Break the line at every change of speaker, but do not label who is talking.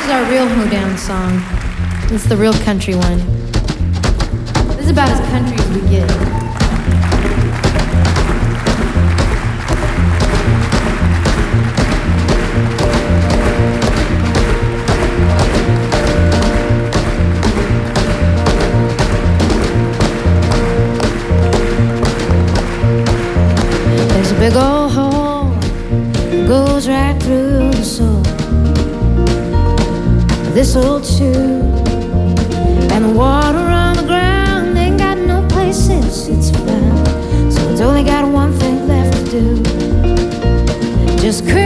Our real hoedown song. It's the real country one. This is about as country as we get. There's a big old hole that goes right through the soul. This old tube, and the water on the ground ain't got no place since it's found. So it's only got one thing left to do. Just